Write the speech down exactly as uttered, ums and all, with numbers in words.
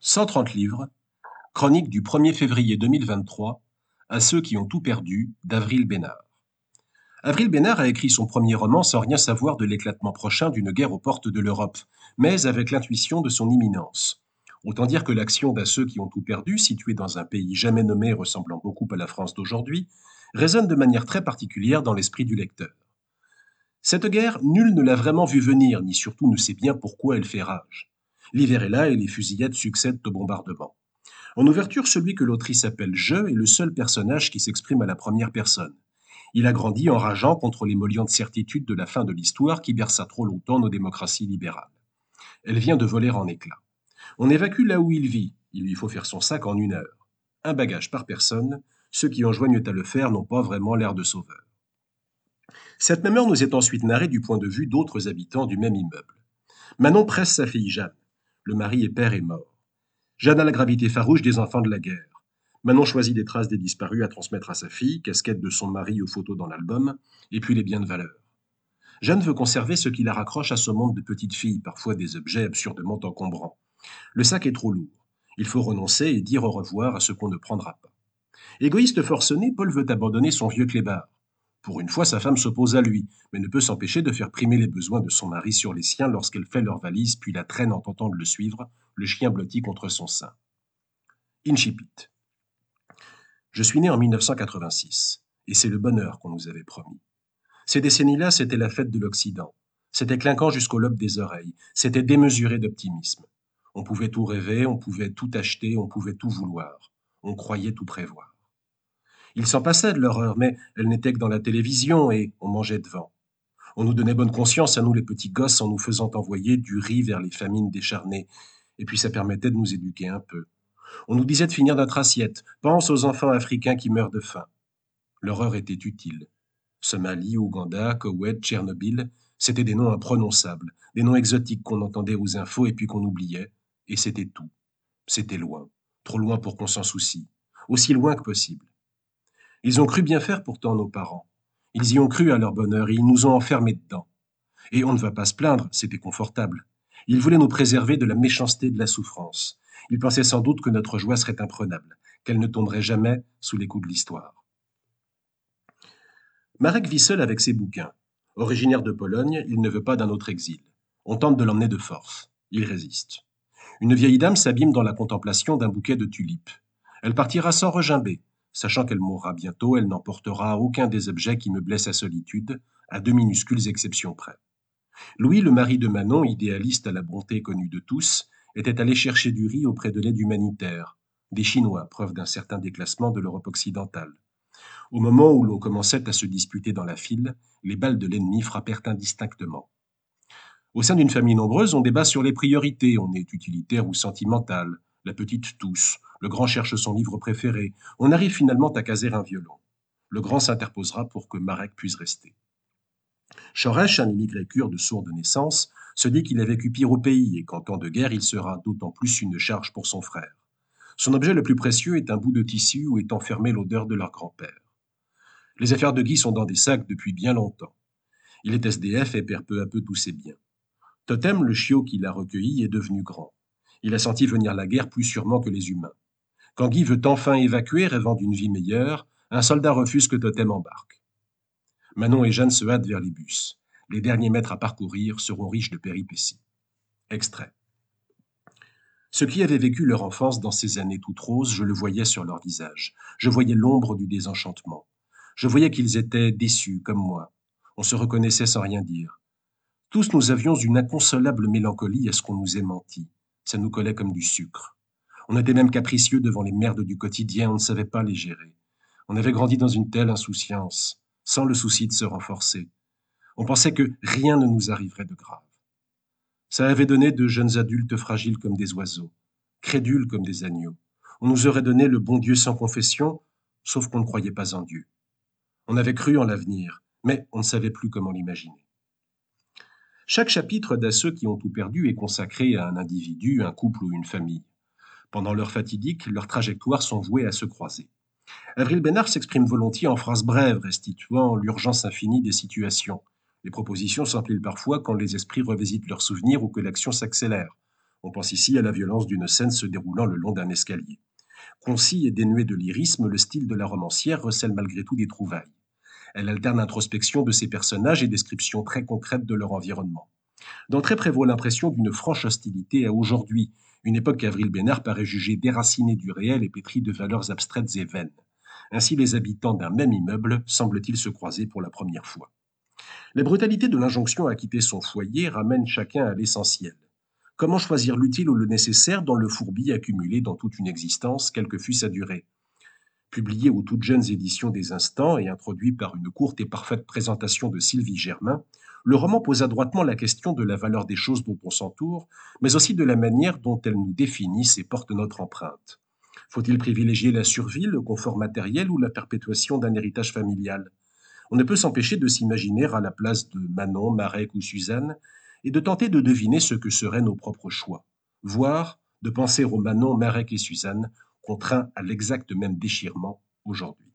cent trente livres, chronique du premier février deux mille vingt-trois, à ceux qui ont tout perdu, d'Avril Bénard. Avril Bénard a écrit son premier roman sans rien savoir de l'éclatement prochain d'une guerre aux portes de l'Europe, mais avec l'intuition de son imminence. Autant dire que l'action d'À ceux qui ont tout perdu, située dans un pays jamais nommé ressemblant beaucoup à la France d'aujourd'hui, résonne de manière très particulière dans l'esprit du lecteur. Cette guerre, nul ne l'a vraiment vue venir, ni surtout ne sait bien pourquoi elle fait rage. L'hiver est là et les fusillades succèdent aux bombardements. En ouverture, celui que l'autrice appelle Je est le seul personnage qui s'exprime à la première personne. Il a grandi en rageant contre l'émolliente certitude de la fin de l'histoire qui berça trop longtemps nos démocraties libérales. Elle vient de voler en éclats. On évacue là où il vit. Il lui faut faire son sac en une heure. Un bagage par personne. Ceux qui enjoignent à le faire n'ont pas vraiment l'air de sauveurs. Cette même heure nous est ensuite narrée du point de vue d'autres habitants du même immeuble. Manon presse sa fille Jeanne. Le mari et père est mort. Jeanne a la gravité farouche des enfants de la guerre. Manon choisit des traces des disparus à transmettre à sa fille, casquette de son mari aux photos dans l'album, et puis les biens de valeur. Jeanne veut conserver ce qui la raccroche à ce monde de petites filles, parfois des objets absurdement encombrants. Le sac est trop lourd. Il faut renoncer et dire au revoir à ce qu'on ne prendra pas. Égoïste forcené, Paul veut abandonner son vieux clébard. Pour une fois, sa femme s'oppose à lui, mais ne peut s'empêcher de faire primer les besoins de son mari sur les siens lorsqu'elle fait leur valise puis la traîne en tentant de le suivre, le chien blotti contre son sein. Incipit. Je suis né en mille neuf cent quatre-vingt-six, et c'est le bonheur qu'on nous avait promis. Ces décennies-là, c'était la fête de l'Occident. C'était clinquant jusqu'au lobe des oreilles. C'était démesuré d'optimisme. On pouvait tout rêver, on pouvait tout acheter, on pouvait tout vouloir. On croyait tout prévoir. Il s'en passait de l'horreur, mais elle n'était que dans la télévision et on mangeait devant. On nous donnait bonne conscience à nous les petits gosses en nous faisant envoyer du riz vers les famines décharnées, et puis ça permettait de nous éduquer un peu. On nous disait de finir notre assiette. Pense aux enfants africains qui meurent de faim. L'horreur était utile. Somalie, Ouganda, Koweït, Tchernobyl, c'étaient des noms imprononçables, des noms exotiques qu'on entendait aux infos et puis qu'on oubliait, et c'était tout. C'était loin, trop loin pour qu'on s'en soucie, aussi loin que possible. Ils ont cru bien faire pourtant, nos parents. Ils y ont cru à leur bonheur et ils nous ont enfermés dedans. Et on ne va pas se plaindre, c'était confortable. Ils voulaient nous préserver de la méchanceté de la souffrance. Ils pensaient sans doute que notre joie serait imprenable, qu'elle ne tomberait jamais sous les coups de l'histoire. Marek vit seul avec ses bouquins. Originaire de Pologne, il ne veut pas d'un autre exil. On tente de l'emmener de force. Il résiste. Une vieille dame s'abîme dans la contemplation d'un bouquet de tulipes. Elle partira sans regimber. Sachant qu'elle mourra bientôt, elle n'emportera aucun des objets qui meublaient sa solitude, à deux minuscules exceptions près. Louis, le mari de Manon, idéaliste à la bonté connue de tous, était allé chercher du riz auprès de l'aide humanitaire, des Chinois, preuve d'un certain déclassement de l'Europe occidentale. Au moment où l'on commençait à se disputer dans la file, les balles de l'ennemi frappèrent indistinctement. Au sein d'une famille nombreuse, on débat sur les priorités, on est utilitaire ou sentimental, la petite tousse, le grand cherche son livre préféré, on arrive finalement à caser un violon. Le grand s'interposera pour que Marek puisse rester. Choresh, un immigré kurde de sourde naissance, se dit qu'il a vécu pire au pays et qu'en temps de guerre, il sera d'autant plus une charge pour son frère. Son objet le plus précieux est un bout de tissu où est enfermée l'odeur de leur grand-père. Les affaires de Guy sont dans des sacs depuis bien longtemps. Il est S D F et perd peu à peu tous ses biens. Totem, le chiot qui l'a recueilli, est devenu grand. Il a senti venir la guerre plus sûrement que les humains. Quand Guy veut enfin évacuer, rêvant d'une vie meilleure, un soldat refuse que Totem embarque. Manon et Jeanne se hâtent vers les bus. Les derniers mètres à parcourir seront riches de péripéties. Extrait. Ceux qui avaient vécu leur enfance dans ces années toutes roses, je le voyais sur leur visage. Je voyais l'ombre du désenchantement. Je voyais qu'ils étaient déçus, comme moi. On se reconnaissait sans rien dire. Tous nous avions une inconsolable mélancolie à ce qu'on nous ait menti. Ça nous collait comme du sucre. On était même capricieux devant les merdes du quotidien, on ne savait pas les gérer. On avait grandi dans une telle insouciance, sans le souci de se renforcer. On pensait que rien ne nous arriverait de grave. Ça avait donné de jeunes adultes fragiles comme des oiseaux, crédules comme des agneaux. On nous aurait donné le bon Dieu sans confession, sauf qu'on ne croyait pas en Dieu. On avait cru en l'avenir, mais on ne savait plus comment l'imaginer. Chaque chapitre d'À ceux qui ont tout perdu est consacré à un individu, un couple ou une famille. Pendant l'heure fatidique, leurs trajectoires sont vouées à se croiser. Avril Bénard s'exprime volontiers en phrases brèves, restituant l'urgence infinie des situations. Les propositions s'empilent parfois quand les esprits revisitent leurs souvenirs ou que l'action s'accélère. On pense ici à la violence d'une scène se déroulant le long d'un escalier. Concis et dénué de lyrisme, le style de la romancière recèle malgré tout des trouvailles. Elle alterne introspection de ses personnages et description très concrète de leur environnement. D'entrée prévaut l'impression d'une franche hostilité à aujourd'hui, une époque qu'Avril Bénard paraît juger déracinée du réel et pétrie de valeurs abstraites et vaines. Ainsi, les habitants d'un même immeuble semblent-ils se croiser pour la première fois. Les brutalités de l'injonction à quitter son foyer ramènent chacun à l'essentiel. Comment choisir l'utile ou le nécessaire dans le fourbi accumulé dans toute une existence, quelle que fût sa durée? Publié aux toutes jeunes éditions des Instants et introduit par une courte et parfaite présentation de Sylvie Germain, le roman pose adroitement la question de la valeur des choses dont on s'entoure, mais aussi de la manière dont elles nous définissent et portent notre empreinte. Faut-il privilégier la survie, le confort matériel ou la perpétuation d'un héritage familial? On ne peut s'empêcher de s'imaginer à la place de Manon, Marek ou Suzanne et de tenter de deviner ce que seraient nos propres choix, voire de penser aux Manon, Marek et Suzanne contraints à l'exact même déchirement aujourd'hui.